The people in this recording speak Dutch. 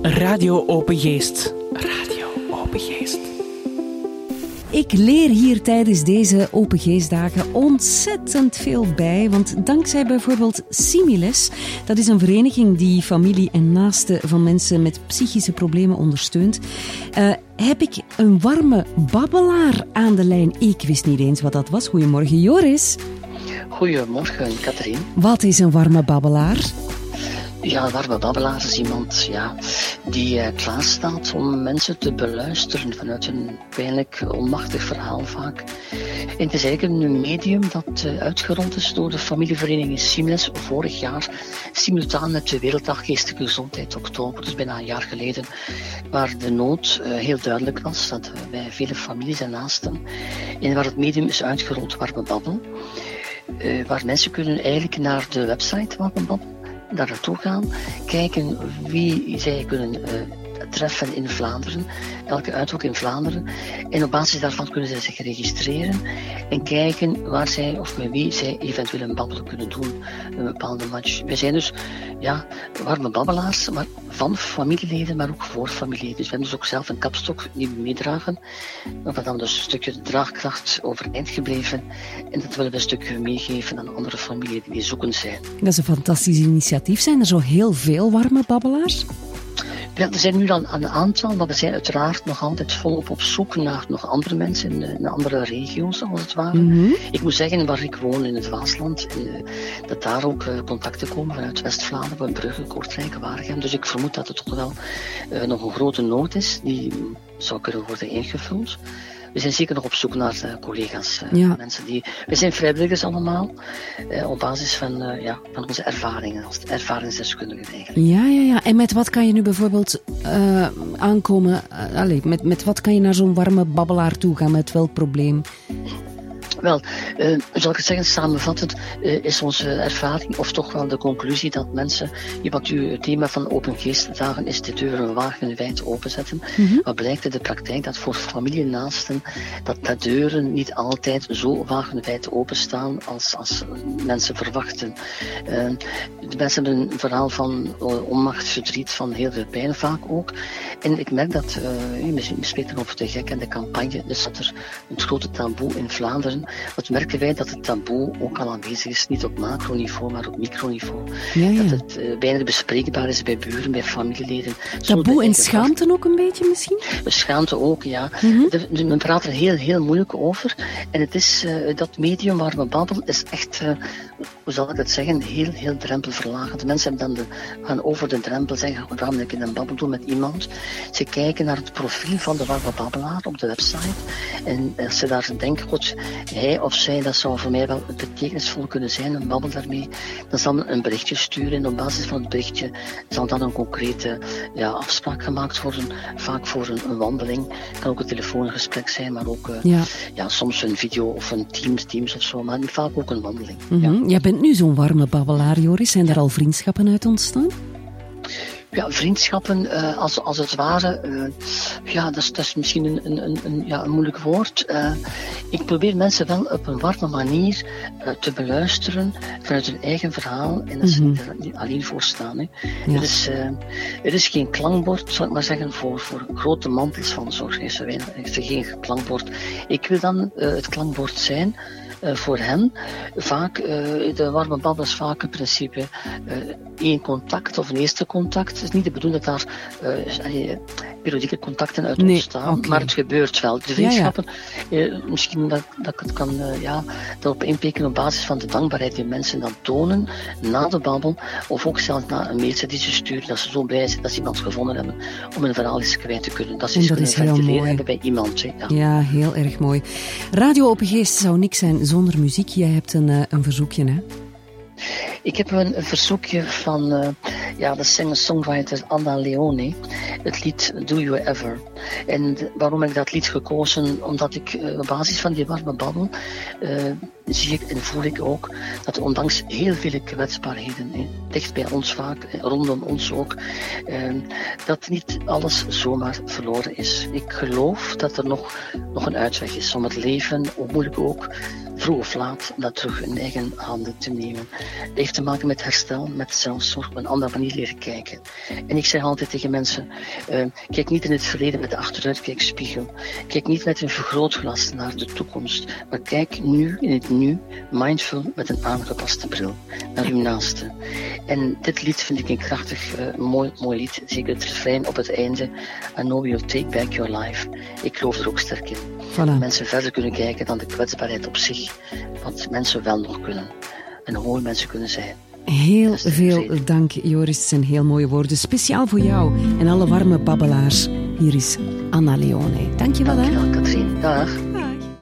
Radio Open Geest. Radio Open Geest. Ik leer hier tijdens deze Open Geestdagen ontzettend veel bij, want dankzij bijvoorbeeld Similes, dat is een vereniging die familie en naasten van mensen met psychische problemen ondersteunt, heb ik een warme babbelaar aan de lijn. Ik wist niet eens wat dat was. Goedemorgen, Joris. Goedemorgen, Katrien. Wat is een warme babbelaar? Ja, een warme babbelaar is iemand die klaarstaat om mensen te beluisteren vanuit een pijnlijk onmachtig verhaal vaak. En het is eigenlijk een medium dat uitgerond is door de familievereniging Similes vorig jaar, simultaan met de Werelddag Geestelijke Gezondheid oktober, dus bijna een jaar geleden, waar de nood heel duidelijk was, dat bij vele families en naasten, en waar het medium is uitgerold, Warme Babbel, waar mensen kunnen eigenlijk naar de website Warme Babbel daar naartoe gaan, kijken wie zij kunnen treffen in Vlaanderen, elke uithoek in Vlaanderen. En op basis daarvan kunnen zij zich registreren en kijken waar zij of met wie zij eventueel een babbel kunnen doen, een bepaalde match. Wij zijn dus warme babbelaars, maar van familieleden, maar ook voor familieleden. Dus we hebben dus ook zelf een kapstok die we meedragen, waar dan dus een stukje draagkracht overeind gebleven. En dat willen we een stukje meegeven aan andere familieleden die zoekend zijn. Dat is een fantastisch initiatief. Zijn er zo heel veel warme babbelaars? Ja, er zijn nu dan een aantal, maar we zijn uiteraard nog altijd volop op zoek naar nog andere mensen in andere regio's, als het ware. Mm-hmm. Ik moet zeggen, waar ik woon in het Waasland, dat daar ook contacten komen vanuit West-Vlaanderen, Brugge, Kortrijk, Waregem. Dus ik vermoed dat er toch wel nog een grote nood is die zou kunnen worden ingevuld. We zijn zeker nog op zoek naar collega's, mensen die... We zijn vrijwilligers allemaal, op basis van onze ervaringen, als ervaringsdeskundigen eigenlijk. Ja. En met wat kan je nu bijvoorbeeld aankomen... met wat kan je naar zo'n warme babbelaar toe gaan? Met welk probleem? Wel, zal ik het zeggen, samenvattend is onze ervaring, of toch wel de conclusie, dat mensen, wat het thema van Open Geestdagen is, de deuren wagenwijd openzetten. Mm-hmm. Maar blijkt in de praktijk dat voor familienaasten dat de deuren niet altijd zo wagenwijd openstaan als mensen verwachten. De mensen hebben een verhaal van onmacht, verdriet, van heel veel pijn vaak ook. En ik merk dat, misschien spreken over de gek en de campagne, dus dat er een grote taboe in Vlaanderen. Wat merken wij dat het taboe ook al aanwezig is, niet op macroniveau, maar op microniveau. Ja. Dat het weinig bespreekbaar is bij buren, bij familieleden. Taboe en schaamte ook een beetje misschien? Schaamte ook, ja. Mm-hmm. Men praat er heel moeilijk over. En het is dat medium waar we babbelen, is echt, hoe zal ik het zeggen, heel drempelverlagend. De mensen gaan over de drempel, zeggen, waarom wil ik een babbel doen met iemand? Ze kijken naar het profiel van de warme babbelaar op de website. En als ze daar denken, god, hij of zij, dat zou voor mij wel betekenisvol kunnen zijn, een babbel daarmee, dan zal men een berichtje sturen en op basis van het berichtje zal dan een concrete afspraak gemaakt worden, vaak voor een wandeling. Het kan ook een telefoongesprek zijn, maar ook soms een video of een Teams of zo, maar vaak ook een wandeling. Mm-hmm. Jij bent nu zo'n warme babbelaar, Joris. Zijn er al vriendschappen uit ontstaan? Ja, vriendschappen, als het ware, dat is misschien een moeilijk woord. Ik probeer mensen wel op een warme manier te beluisteren vanuit hun eigen verhaal en dat ze er niet alleen voor staan. Hè. Ja. Er is geen klankbord, zal ik maar zeggen, voor grote mantels van zorg. Er is geen klankbord. Ik wil dan het klankbord zijn. Voor hen vaak, de warme babbel is vaak in principe één contact of een eerste contact. Het is niet de bedoeling dat daar periodieke contacten uit ontstaan, maar het gebeurt wel. De vriendschappen, misschien dat ik het kan daarop inpikken op basis van de dankbaarheid die mensen dan tonen na de babbel, of ook zelfs na een mailtje die ze sturen, dat ze zo blij zijn dat ze iemand gevonden hebben om een verhaal eens kwijt te kunnen. Dat ze eens kunnen ventileren hebben bij iemand. Ja, heel erg mooi. Radio Open Geest zou niks zijn zonder muziek. Jij hebt een verzoekje, hè? Ik heb een verzoekje van de singer-songwriter Anna Leone. Het lied Do You Ever. En waarom heb ik dat lied gekozen? Omdat ik op basis van die warme babbel zie ik en voel ik ook dat ondanks heel veel kwetsbaarheden, dicht bij ons vaak, rondom ons ook, dat niet alles zomaar verloren is. Ik geloof dat er nog een uitweg is om het leven, hoe moeilijk ook, vroeg of laat dat terug in eigen handen te nemen. Het heeft te maken met herstel, met zelfzorg, op een andere manier leren kijken. En ik zeg altijd tegen mensen, kijk niet in het verleden met de achteruitkijkspiegel. Kijk niet met een vergrootglas naar de toekomst, maar kijk nu in het nu, mindful met een aangepaste bril, naar uw naaste. En dit lied vind ik een krachtig, mooi lied, zeker het refrein op het einde. I know you'll take back your life. Ik geloof er ook sterk in. Voilà. Mensen verder kunnen kijken dan de kwetsbaarheid op zich, wat mensen wel nog kunnen. En hoe mensen kunnen zijn. Heel veel dank, Joris. Het zijn heel mooie woorden. Speciaal voor jou en alle warme babbelaars. Hier is Anna Leone. Dank je wel. Dankjewel, Katrien. Dag.